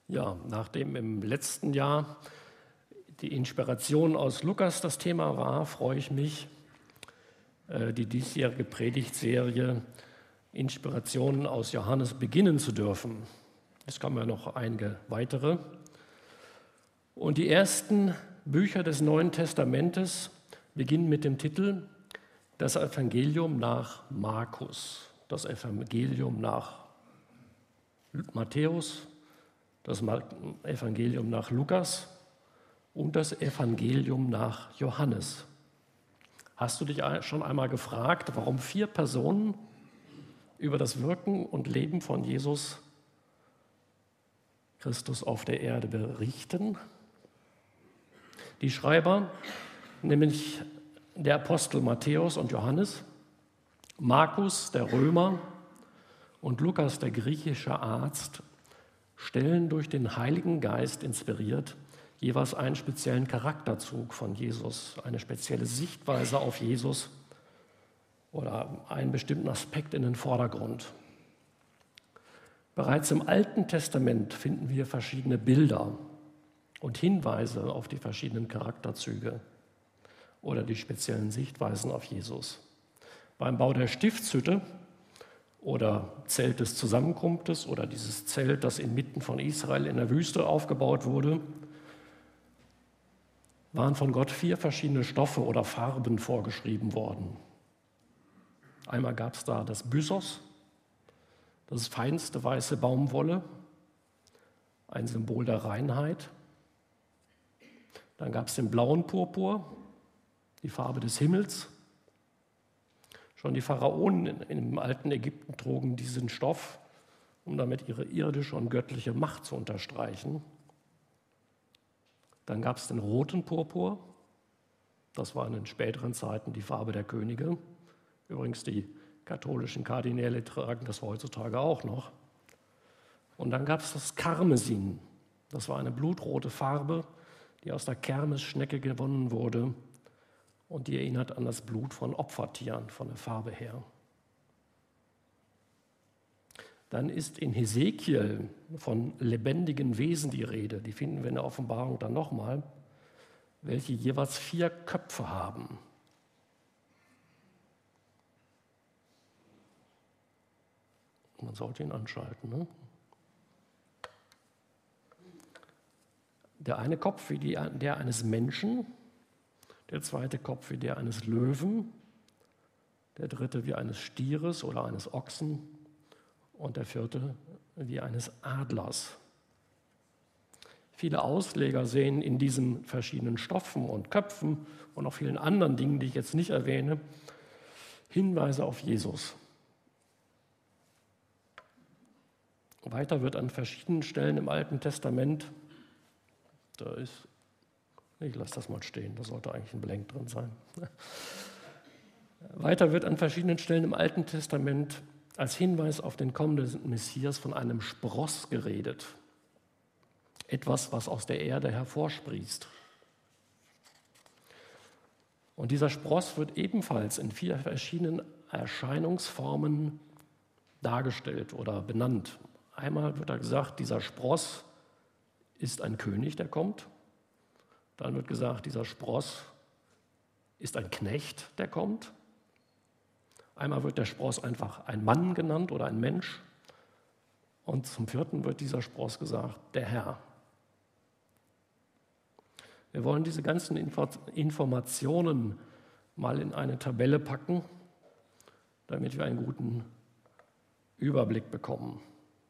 Ja, nachdem im letzten Jahr die Inspiration aus Lukas das Thema war, freue ich mich, die diesjährige Predigtserie Inspirationen aus Johannes beginnen zu dürfen. Es kommen ja noch einige weitere. Und die ersten Bücher des Neuen Testamentes beginnen mit dem Titel Das Evangelium nach Markus, das Evangelium nach Matthäus, das Evangelium nach Lukas und das Evangelium nach Johannes. Hast du dich schon einmal gefragt, warum 4 Personen über das Wirken und Leben von Jesus Christus auf der Erde berichten? Die Schreiber, nämlich der Apostel Matthäus und Johannes, Markus, der Römer, und Lukas, der griechische Arzt, stellen durch den Heiligen Geist inspiriert jeweils einen speziellen Charakterzug von Jesus, eine spezielle Sichtweise auf Jesus oder einen bestimmten Aspekt in den Vordergrund. Bereits im Alten Testament finden wir verschiedene Bilder und Hinweise auf die verschiedenen Charakterzüge oder die speziellen Sichtweisen auf Jesus. Beim Bau der Stiftshütte oder Zelt des Zusammenkunftes oder dieses Zelt, das inmitten von Israel in der Wüste aufgebaut wurde, waren von Gott 4 verschiedene Stoffe oder Farben vorgeschrieben worden. Einmal gab es da das Byssos, das ist feinste weiße Baumwolle, ein Symbol der Reinheit. Dann gab es den blauen Purpur, die Farbe des Himmels. Schon die Pharaonen im alten Ägypten trugen diesen Stoff, um damit ihre irdische und göttliche Macht zu unterstreichen. Dann gab es den roten Purpur, das war in den späteren Zeiten die Farbe der Könige. Übrigens, die katholischen Kardinäle tragen das heutzutage auch noch. Und dann gab es das Karmesin, das war eine blutrote Farbe, die aus der Kermesschnecke gewonnen wurde. Und die erinnert an das Blut von Opfertieren, von der Farbe her. Dann ist in Hesekiel von lebendigen Wesen die Rede, die finden wir in der Offenbarung dann nochmal, welche jeweils 4 Köpfe haben. Man sollte ihn anschalten. Ne? Der eine Kopf wie der eines Menschen, der zweite Kopf wie der eines Löwen, der dritte wie eines Stieres oder eines Ochsen und der vierte wie eines Adlers. Viele Ausleger sehen in diesen verschiedenen Stoffen und Köpfen und auch vielen anderen Dingen, die ich jetzt nicht erwähne, Hinweise auf Jesus. Weiter wird an verschiedenen Stellen im Alten Testament, ich lasse das mal stehen, da sollte eigentlich ein Blank drin sein. Weiter wird an verschiedenen Stellen im Alten Testament als Hinweis auf den kommenden Messias von einem Spross geredet. Etwas, was aus der Erde hervorsprießt. Und dieser Spross wird ebenfalls in 4 verschiedenen Erscheinungsformen dargestellt oder benannt. Einmal wird da gesagt, dieser Spross ist ein König, der kommt. Dann wird gesagt, dieser Spross ist ein Knecht, der kommt. Einmal wird der Spross einfach ein Mann genannt oder ein Mensch. Und zum 4. wird dieser Spross gesagt, der Herr. Wir wollen diese ganzen Informationen mal in eine Tabelle packen, damit wir einen guten Überblick bekommen.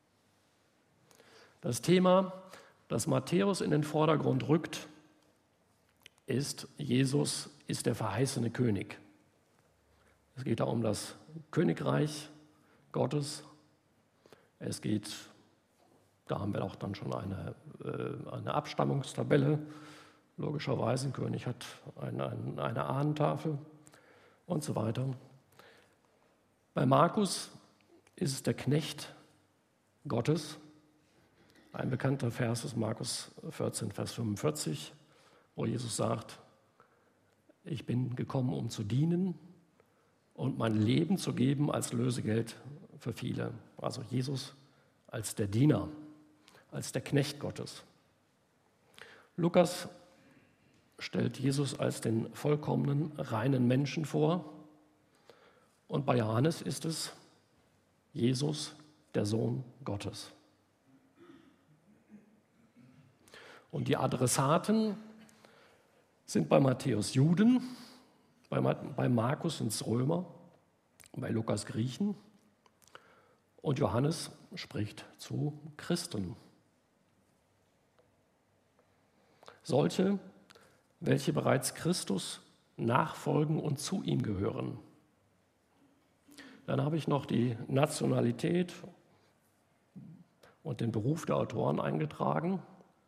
Das Thema, das Matthäus in den Vordergrund rückt, ist, Jesus ist der verheißene König. Es geht da um das Königreich Gottes. Es geht, da haben wir auch dann schon eine Abstammungstabelle. Logischerweise, ein König hat eine Ahnentafel und so weiter. Bei Markus ist es der Knecht Gottes. Ein bekannter Vers ist Markus 14, Vers 45. Wo Jesus sagt, ich bin gekommen, um zu dienen und mein Leben zu geben als Lösegeld für viele. Also Jesus als der Diener. als der Knecht Gottes. Lukas stellt Jesus als den vollkommenen, reinen Menschen vor. Und bei Johannes ist es Jesus, der Sohn Gottes. Und die Adressaten sind bei Matthäus Juden, bei Markus sind es Römer, bei Lukas Griechen und Johannes spricht zu Christen. Solche, welche bereits Christus nachfolgen und zu ihm gehören. Dann habe ich noch die Nationalität und den Beruf der Autoren eingetragen.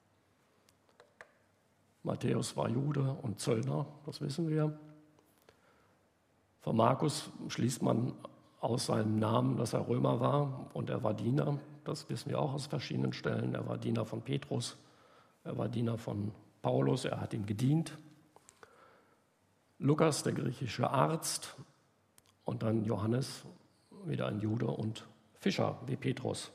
Matthäus war Jude und Zöllner, das wissen wir. Von Markus schließt man aus seinem Namen, dass er Römer war und er war Diener. Das wissen wir auch aus verschiedenen Stellen. Er war Diener von Petrus, er war Diener von Paulus, er hat ihm gedient. Lukas, der griechische Arzt, und dann Johannes, wieder ein Jude und Fischer wie Petrus.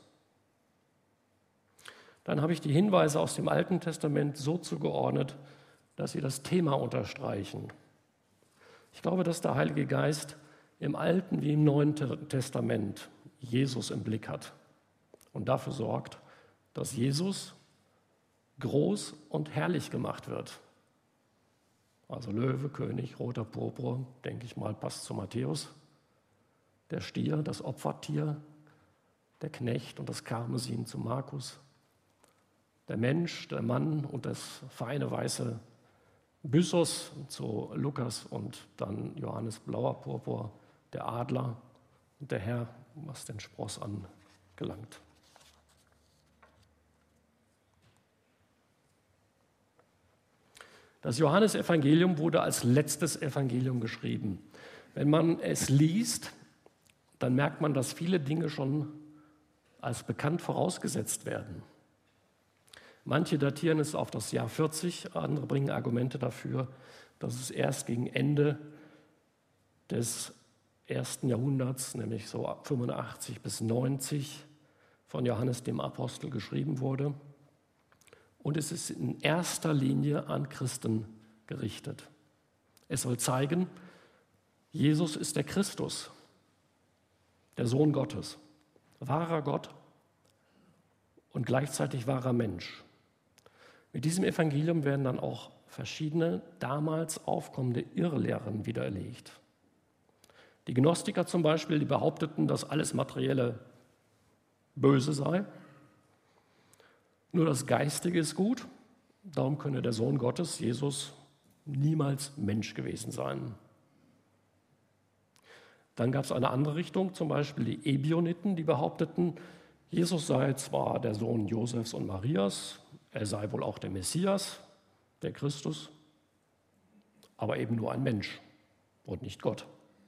Dann habe ich die Hinweise aus dem Alten Testament so zugeordnet, dass sie das Thema unterstreichen. Ich glaube, dass der Heilige Geist im Alten wie im Neuen Testament Jesus im Blick hat und dafür sorgt, dass Jesus groß und herrlich gemacht wird. Also Löwe, König, roter Purpur, denke ich mal, passt zu Matthäus. Der Stier, das Opfertier, der Knecht und das Karmesin zu Markus. Der Mensch, der Mann und das feine weiße Byssus zu Lukas und dann Johannes blauer Purpur, der Adler und der Herr, was den Spross angelangt. Das Johannesevangelium wurde als letztes Evangelium geschrieben. Wenn man es liest, dann merkt man, dass viele Dinge schon als bekannt vorausgesetzt werden. Manche datieren es auf das Jahr 40, andere bringen Argumente dafür, dass es erst gegen Ende des 1. Jahrhunderts, nämlich so ab 85 bis 90, von Johannes dem Apostel geschrieben wurde. Und es ist in erster Linie an Christen gerichtet. Es soll zeigen, Jesus ist der Christus, der Sohn Gottes, wahrer Gott und gleichzeitig wahrer Mensch. Mit diesem Evangelium werden dann auch verschiedene damals aufkommende Irrlehren widerlegt. Die Gnostiker zum Beispiel, die behaupteten, dass alles Materielle böse sei. Nur das Geistige ist gut, darum könne der Sohn Gottes, Jesus, niemals Mensch gewesen sein. Dann gab es eine andere Richtung, zum Beispiel die Ebioniten, die behaupteten, Jesus sei zwar der Sohn Josefs und Marias, er sei wohl auch der Messias, der Christus, aber eben nur ein Mensch und nicht Gott.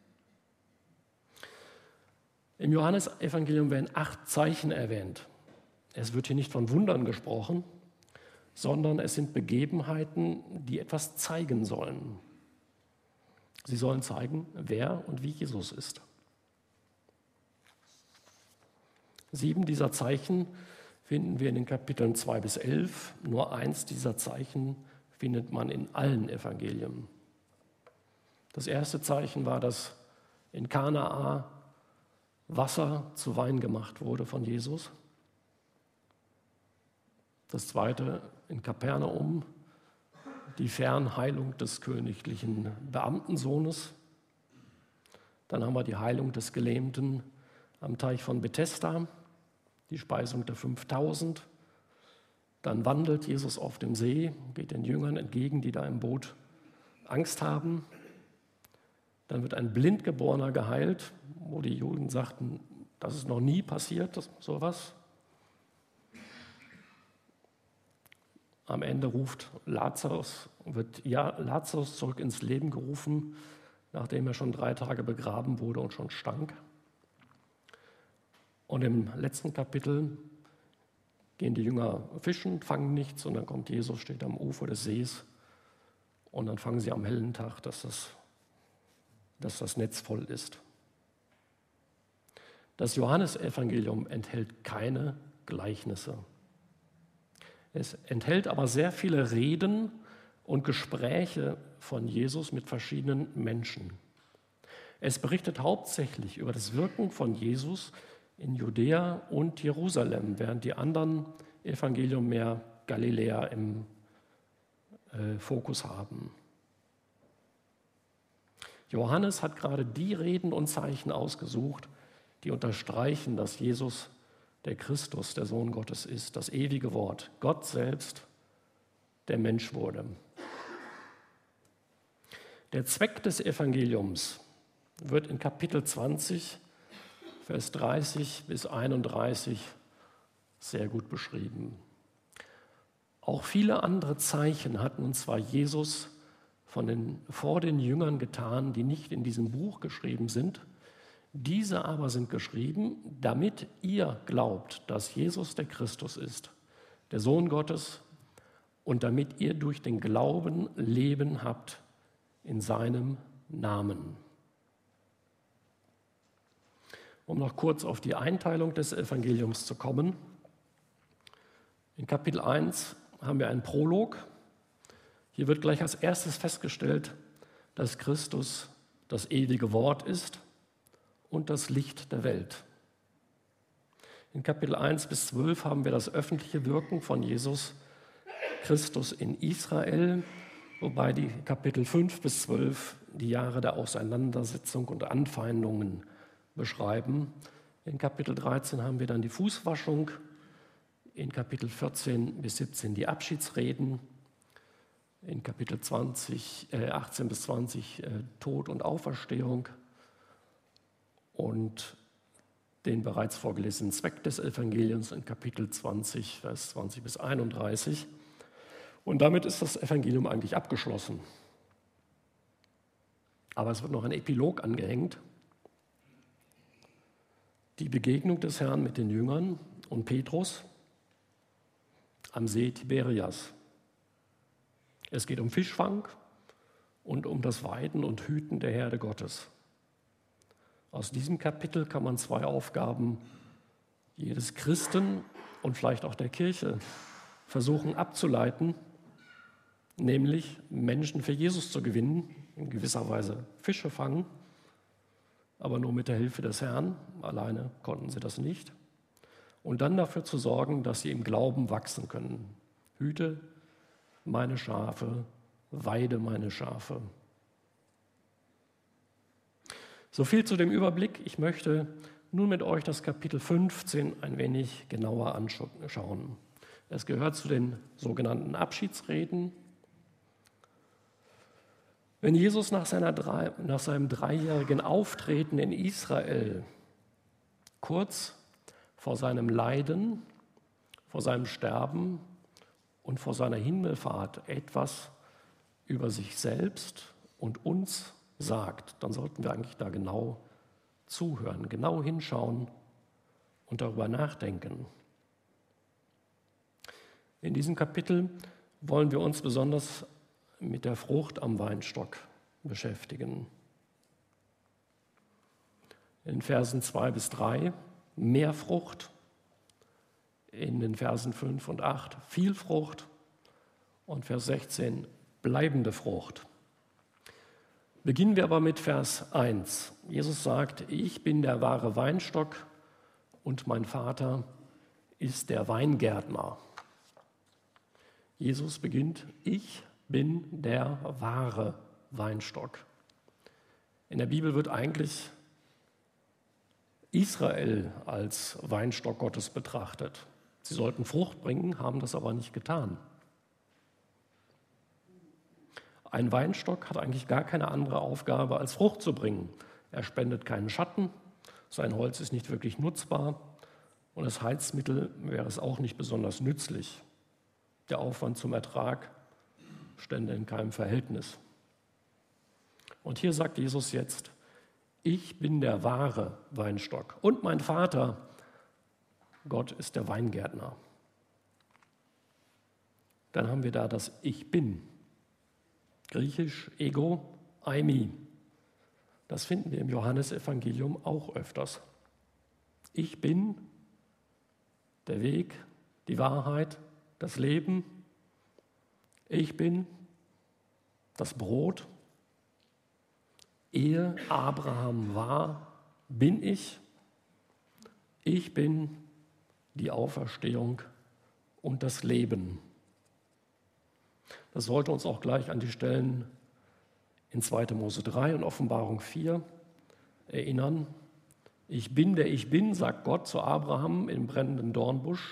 Im Johannesevangelium werden 8 Zeichen erwähnt. Es wird hier nicht von Wundern gesprochen, sondern es sind Begebenheiten, die etwas zeigen sollen. Sie sollen zeigen, wer und wie Jesus ist. 7 dieser Zeichen finden wir in den Kapiteln 2 bis 11. Nur 1 dieser Zeichen findet man in allen Evangelien. Das erste Zeichen war, dass in Kanaa Wasser zu Wein gemacht wurde von Jesus. Das zweite in Kapernaum, die Fernheilung des königlichen Beamtensohnes. Dann haben wir die Heilung des Gelähmten am Teich von Bethesda, die Speisung der 5000. Dann wandelt Jesus auf dem See, geht den Jüngern entgegen, die da im Boot Angst haben. Dann wird ein Blindgeborener geheilt, wo die Juden sagten, das ist noch nie passiert, sowas. Am Ende wird Lazarus zurück ins Leben gerufen, nachdem er schon 3 Tage begraben wurde und schon stank. Und im letzten Kapitel gehen die Jünger fischen, fangen nichts und dann kommt Jesus, steht am Ufer des Sees und dann fangen sie am hellen Tag, dass das Netz voll ist. Das Johannesevangelium enthält keine Gleichnisse. Es enthält aber sehr viele Reden und Gespräche von Jesus mit verschiedenen Menschen. Es berichtet hauptsächlich über das Wirken von Jesus in Judäa und Jerusalem, während die anderen Evangelien mehr Galiläa im Fokus haben. Johannes hat gerade die Reden und Zeichen ausgesucht, die unterstreichen, dass Jesus der Christus, der Sohn Gottes ist, das ewige Wort, Gott selbst, der Mensch wurde. Der Zweck des Evangeliums wird in Kapitel 20, Vers 30 bis 31 sehr gut beschrieben. Auch viele andere Zeichen hat nun zwar Jesus vor den Jüngern getan, die nicht in diesem Buch geschrieben sind. Diese aber sind geschrieben, damit ihr glaubt, dass Jesus der Christus ist, der Sohn Gottes, und damit ihr durch den Glauben Leben habt in seinem Namen. Um noch kurz auf die Einteilung des Evangeliums zu kommen. In Kapitel 1 haben wir einen Prolog. Hier wird gleich als erstes festgestellt, dass Christus das ewige Wort ist und das Licht der Welt. In Kapitel 1 bis 12 haben wir das öffentliche Wirken von Jesus Christus in Israel, wobei die Kapitel 5 bis 12 die Jahre der Auseinandersetzung und Anfeindungen beschreiben. In Kapitel 13 haben wir dann die Fußwaschung, in Kapitel 14 bis 17 die Abschiedsreden, in Kapitel 18 bis 20 Tod und Auferstehung und den bereits vorgelesenen Zweck des Evangeliums in Kapitel 20, Vers 20 bis 31. Und damit ist das Evangelium eigentlich abgeschlossen. Aber es wird noch ein Epilog angehängt. Die Begegnung des Herrn mit den Jüngern und Petrus am See Tiberias. Es geht um Fischfang und um das Weiden und Hüten der Herde Gottes. Aus diesem Kapitel kann man zwei Aufgaben jedes Christen und vielleicht auch der Kirche versuchen abzuleiten, nämlich Menschen für Jesus zu gewinnen, in gewisser Weise Fische fangen, aber nur mit der Hilfe des Herrn, alleine konnten sie das nicht, und dann dafür zu sorgen, dass sie im Glauben wachsen können. Hüte meine Schafe, weide meine Schafe. So viel zu dem Überblick. Ich möchte nun mit euch das Kapitel 15 ein wenig genauer anschauen. Es gehört zu den sogenannten Abschiedsreden. Wenn Jesus nach seinem dreijährigen Auftreten in Israel kurz vor seinem Leiden, vor seinem Sterben und vor seiner Himmelfahrt etwas über sich selbst und uns sagt, dann sollten wir eigentlich da genau zuhören, genau hinschauen und darüber nachdenken. In diesem Kapitel wollen wir uns besonders mit der Frucht am Weinstock beschäftigen. In Versen 2 bis 3 mehr Frucht, in den Versen 5 und 8 viel Frucht und Vers 16 bleibende Frucht. Beginnen wir aber mit Vers 1. Jesus sagt, ich bin der wahre Weinstock und mein Vater ist der Weingärtner. Jesus beginnt, ich bin der wahre Weinstock. In der Bibel wird eigentlich Israel als Weinstock Gottes betrachtet. Sie sollten Frucht bringen, haben das aber nicht getan. Ein Weinstock hat eigentlich gar keine andere Aufgabe, als Frucht zu bringen. Er spendet keinen Schatten, sein Holz ist nicht wirklich nutzbar und als Heizmittel wäre es auch nicht besonders nützlich. Der Aufwand zum Ertrag stände in keinem Verhältnis. Und hier sagt Jesus jetzt, ich bin der wahre Weinstock und mein Vater, Gott, ist der Weingärtner. Dann haben wir da das Ich bin. Griechisch Ego, Eimi. Das finden wir im Johannesevangelium auch öfters. Ich bin der Weg, die Wahrheit das Leben, ich bin das Brot. Ehe Abraham war, bin ich. Ich bin die Auferstehung und das Leben. Das sollte uns auch gleich an die Stellen in 2. Mose 3 und Offenbarung 4 erinnern. Ich bin, der ich bin, sagt Gott zu Abraham im brennenden Dornbusch.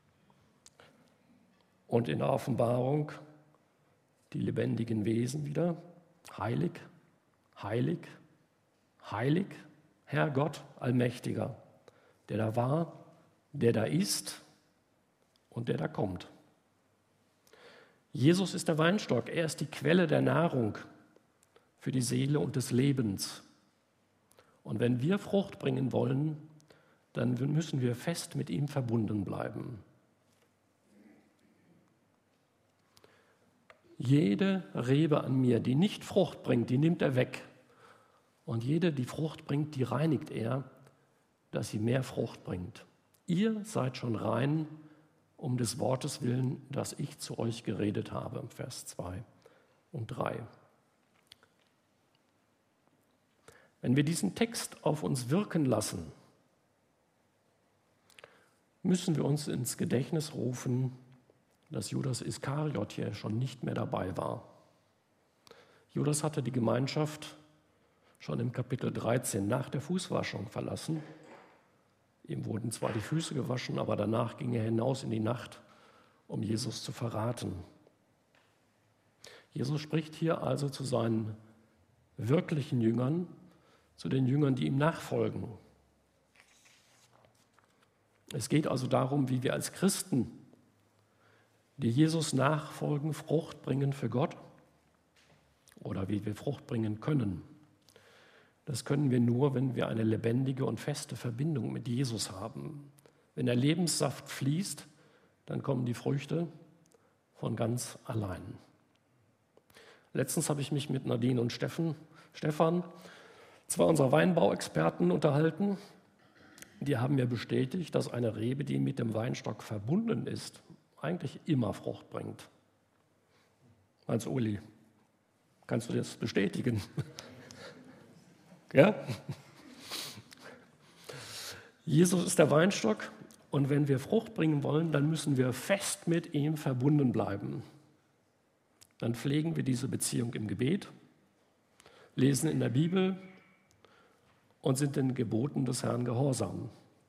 Und in der Offenbarung die lebendigen Wesen wieder. Heilig, heilig, heilig, Herr Gott, Allmächtiger, der da war, der da ist und der da kommt. Jesus ist der Weinstock, er ist die Quelle der Nahrung für die Seele und des Lebens. Und wenn wir Frucht bringen wollen, dann müssen wir fest mit ihm verbunden bleiben. Jede Rebe an mir, die nicht Frucht bringt, die nimmt er weg. Und jede, die Frucht bringt, die reinigt er, dass sie mehr Frucht bringt. Ihr seid schon rein, um des Wortes willen, das ich zu euch geredet habe, Vers 2 und 3. Wenn wir diesen Text auf uns wirken lassen, müssen wir uns ins Gedächtnis rufen, dass Judas Iskariot hier schon nicht mehr dabei war. Judas hatte die Gemeinschaft schon im Kapitel 13 nach der Fußwaschung verlassen. Ihm wurden zwar die Füße gewaschen, aber danach ging er hinaus in die Nacht, um Jesus zu verraten. Jesus spricht hier also zu seinen wirklichen Jüngern, zu den Jüngern, die ihm nachfolgen. Es geht also darum, wie wir als Christen, die Jesus nachfolgen, Frucht bringen für Gott oder wie wir Frucht bringen können. Das können wir nur, wenn wir eine lebendige und feste Verbindung mit Jesus haben. Wenn der Lebenssaft fließt, dann kommen die Früchte von ganz allein. Letztens habe ich mich mit Nadine und Stefan, zwei unserer Weinbauexperten, unterhalten. Die haben mir bestätigt, dass eine Rebe, die mit dem Weinstock verbunden ist, eigentlich immer Frucht bringt. Hans-Uli, kannst du das bestätigen? Ja? Jesus ist der Weinstock und wenn wir Frucht bringen wollen, dann müssen wir fest mit ihm verbunden bleiben. Dann pflegen wir diese Beziehung im Gebet, lesen in der Bibel und sind den Geboten des Herrn gehorsam.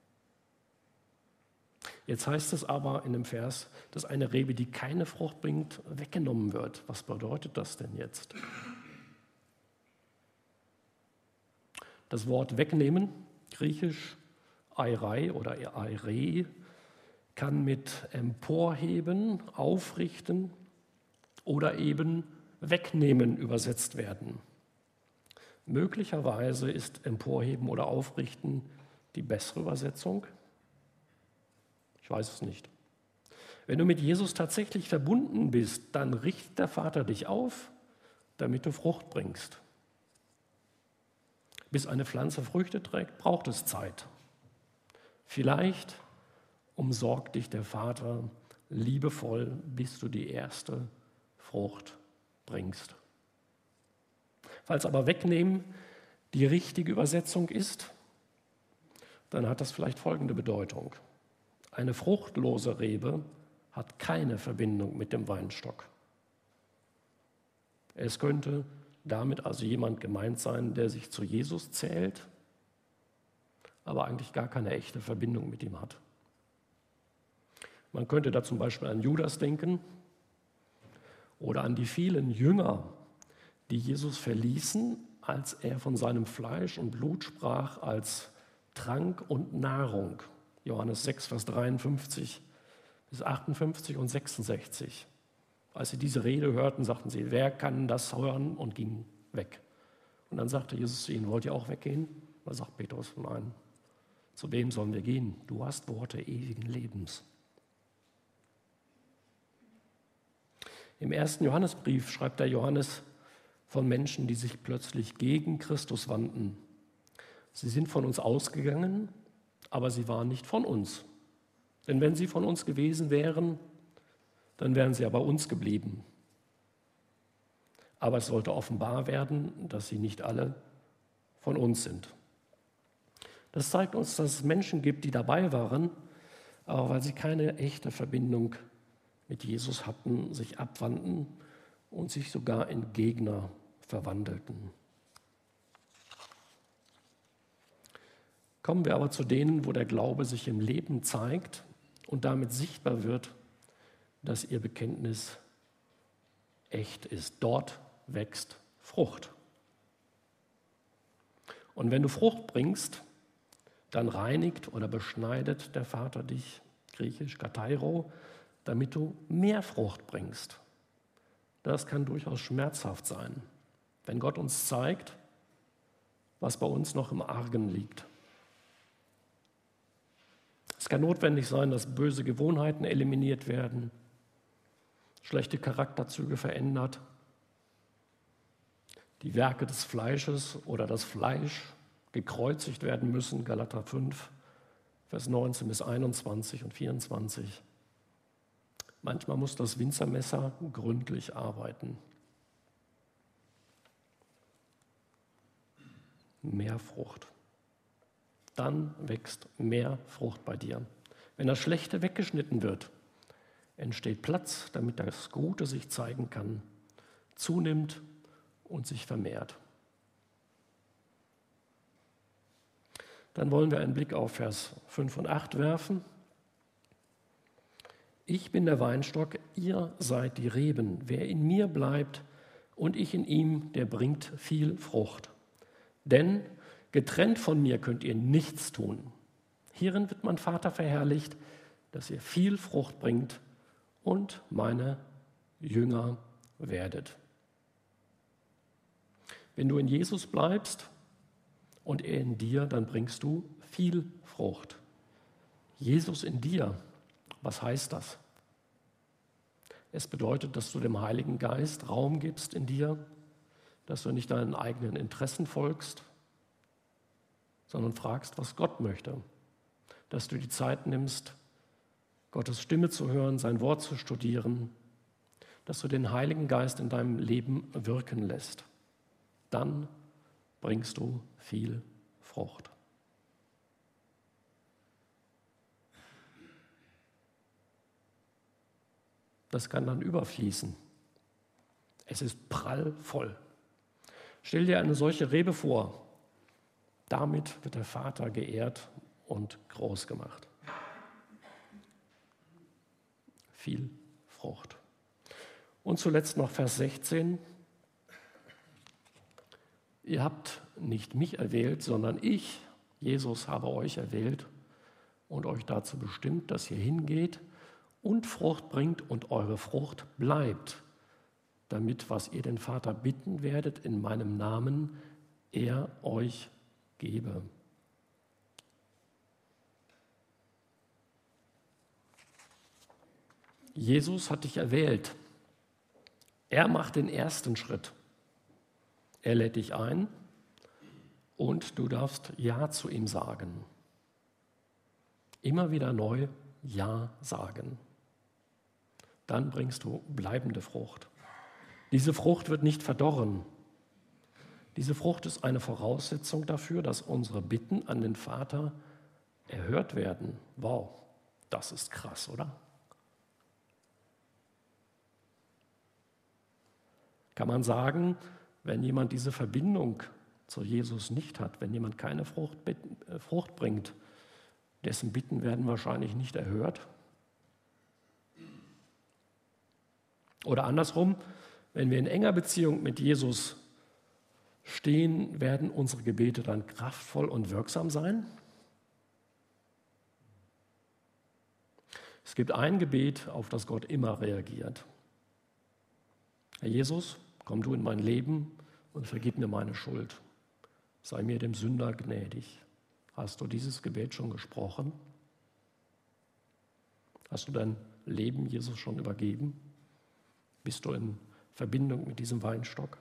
Jetzt heißt es aber in dem Vers, dass eine Rebe, die keine Frucht bringt, weggenommen wird. Was bedeutet das denn jetzt? Das Wort wegnehmen, griechisch Eirei oder Eirei, kann mit emporheben, aufrichten oder eben wegnehmen übersetzt werden. Möglicherweise ist emporheben oder aufrichten die bessere Übersetzung. Ich weiß es nicht. Wenn du mit Jesus tatsächlich verbunden bist, dann richtet der Vater dich auf, damit du Frucht bringst. Bis eine Pflanze Früchte trägt, braucht es Zeit. Vielleicht umsorgt dich der Vater liebevoll, bis du die erste Frucht bringst. Falls aber wegnehmen die richtige Übersetzung ist, dann hat das vielleicht folgende Bedeutung. Eine fruchtlose Rebe hat keine Verbindung mit dem Weinstock. Es könnte damit also jemand gemeint sein, der sich zu Jesus zählt, aber eigentlich gar keine echte Verbindung mit ihm hat. Man könnte da zum Beispiel an Judas denken oder an die vielen Jünger, die Jesus verließen, als er von seinem Fleisch und Blut sprach als Trank und Nahrung. Johannes 6, Vers 53 bis 58 und 66. Als sie diese Rede hörten, sagten sie, wer kann das hören, und gingen weg. Und dann sagte Jesus zu ihnen, wollt ihr auch weggehen? Da sagt Petrus, nein, zu wem sollen wir gehen? Du hast Worte ewigen Lebens. Im 1. Johannesbrief schreibt der Johannes von Menschen, die sich plötzlich gegen Christus wandten. Sie sind von uns ausgegangen, aber sie waren nicht von uns. Denn wenn sie von uns gewesen wären, dann wären sie ja bei uns geblieben. Aber es sollte offenbar werden, dass sie nicht alle von uns sind. Das zeigt uns, dass es Menschen gibt, die dabei waren, aber weil sie keine echte Verbindung mit Jesus hatten, sich abwandten und sich sogar in Gegner verwandelten. Kommen wir aber zu denen, wo der Glaube sich im Leben zeigt und damit sichtbar wird, dass ihr Bekenntnis echt ist. Dort wächst Frucht. Und wenn du Frucht bringst, dann reinigt oder beschneidet der Vater dich, griechisch katairo, damit du mehr Frucht bringst. Das kann durchaus schmerzhaft sein, wenn Gott uns zeigt, was bei uns noch im Argen liegt. Es kann notwendig sein, dass böse Gewohnheiten eliminiert werden, schlechte Charakterzüge verändert, die Werke des Fleisches oder das Fleisch gekreuzigt werden müssen, Galater 5, Vers 19 bis 21 und 24. Manchmal muss das Winzermesser gründlich arbeiten. Mehr Frucht. Dann wächst mehr Frucht bei dir. Wenn das Schlechte weggeschnitten wird, entsteht Platz, damit das Gute sich zeigen kann, zunimmt und sich vermehrt. Dann wollen wir einen Blick auf Vers 5 und 8 werfen. Ich bin der Weinstock, ihr seid die Reben. Wer in mir bleibt und ich in ihm, der bringt viel Frucht. Denn getrennt von mir könnt ihr nichts tun. Hierin wird mein Vater verherrlicht, dass ihr viel Frucht bringt und meine Jünger werdet. Wenn du in Jesus bleibst und er in dir, dann bringst du viel Frucht. Jesus in dir, was heißt das? Es bedeutet, dass du dem Heiligen Geist Raum gibst in dir, dass du nicht deinen eigenen Interessen folgst, sondern fragst, was Gott möchte. Dass du die Zeit nimmst, Gottes Stimme zu hören, sein Wort zu studieren, dass du den Heiligen Geist in deinem Leben wirken lässt. Dann bringst du viel Frucht. Das kann dann überfließen. Es ist prallvoll. Stell dir eine solche Rebe vor. Damit wird der Vater geehrt und groß gemacht. Viel Frucht. Und zuletzt noch Vers 16. Ihr habt nicht mich erwählt, sondern ich, Jesus, habe euch erwählt und euch dazu bestimmt, dass ihr hingeht und Frucht bringt und eure Frucht bleibt, damit, was ihr den Vater bitten werdet in meinem Namen, er euch gebe. Jesus hat dich erwählt. Er macht den ersten Schritt. Er lädt dich ein und du darfst Ja zu ihm sagen. Immer wieder neu Ja sagen. Dann bringst du bleibende Frucht. Diese Frucht wird nicht verdorren. Diese Frucht ist eine Voraussetzung dafür, dass unsere Bitten an den Vater erhört werden. Wow, das ist krass, oder? Kann man sagen, wenn jemand diese Verbindung zu Jesus nicht hat, wenn jemand keine Frucht bringt, dessen Bitten werden wahrscheinlich nicht erhört? Oder andersrum, wenn wir in enger Beziehung mit Jesus stehen, werden unsere Gebete dann kraftvoll und wirksam sein? Es gibt ein Gebet, auf das Gott immer reagiert. Herr Jesus, komm du in mein Leben und vergib mir meine Schuld. Sei mir dem Sünder gnädig. Hast du dieses Gebet schon gesprochen? Hast du dein Leben Jesus schon übergeben? Bist du in Verbindung mit diesem Weinstock?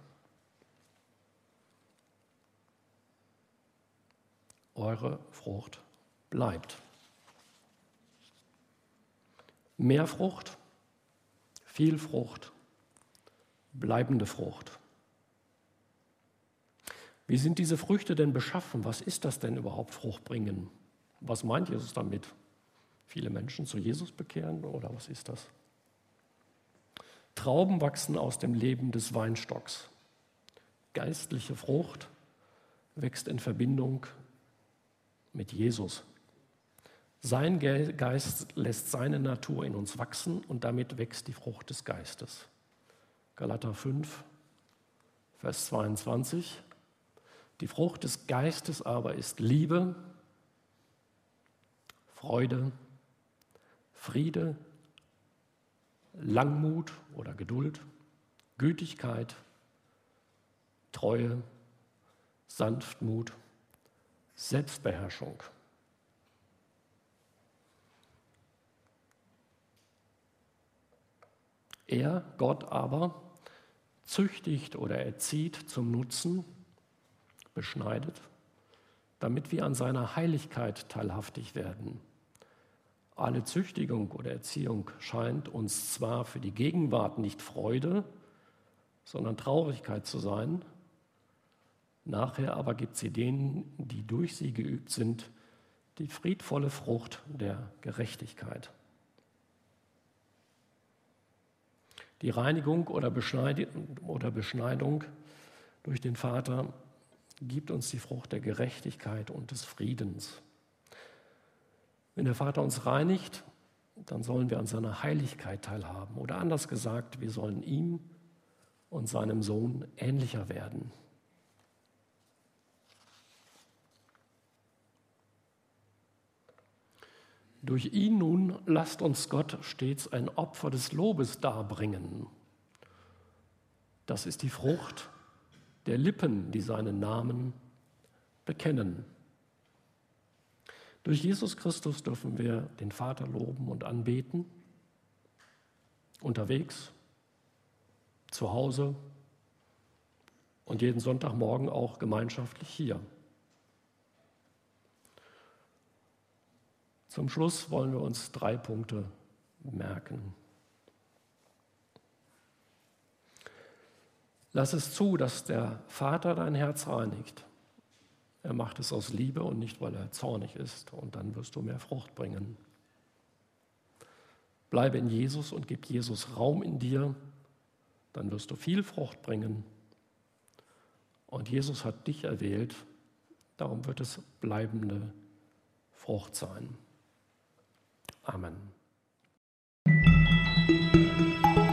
Eure Frucht bleibt. Mehr Frucht viel Frucht, bleibende Frucht. Wie sind diese Früchte denn beschaffen? Was ist das denn überhaupt, Frucht bringen? Was meint Jesus damit? Viele Menschen zu Jesus bekehren oder was ist das? Trauben wachsen aus dem Leben des Weinstocks. Geistliche Frucht wächst in Verbindung mit Jesus. Sein Geist lässt seine Natur in uns wachsen und damit wächst die Frucht des Geistes. Galater 5, Vers 22. Die Frucht des Geistes aber ist Liebe, Freude, Friede, Langmut oder Geduld, Gütigkeit, Treue, Sanftmut, Selbstbeherrschung. Er, Gott aber, züchtigt oder erzieht zum Nutzen, beschneidet, damit wir an seiner Heiligkeit teilhaftig werden. Alle Züchtigung oder Erziehung scheint uns zwar für die Gegenwart nicht Freude, sondern Traurigkeit zu sein, nachher aber gibt sie denen, die durch sie geübt sind, die friedvolle Frucht der Gerechtigkeit. Die Reinigung oder Beschneidung durch den Vater gibt uns die Frucht der Gerechtigkeit und des Friedens. Wenn der Vater uns reinigt, dann sollen wir an seiner Heiligkeit teilhaben. Oder anders gesagt, wir sollen ihm und seinem Sohn ähnlicher werden. Durch ihn nun lasst uns Gott stets ein Opfer des Lobes darbringen. Das ist die Frucht der Lippen, die seinen Namen bekennen. Durch Jesus Christus dürfen wir den Vater loben und anbeten, unterwegs, zu Hause und jeden Sonntagmorgen auch gemeinschaftlich hier. Zum Schluss wollen wir uns 3 Punkte merken. Lass es zu, dass der Vater dein Herz reinigt. Er macht es aus Liebe und nicht, weil er zornig ist. Und dann wirst du mehr Frucht bringen. Bleibe in Jesus und gib Jesus Raum in dir. Dann wirst du viel Frucht bringen. Und Jesus hat dich erwählt. Darum wird es bleibende Frucht sein. Amen.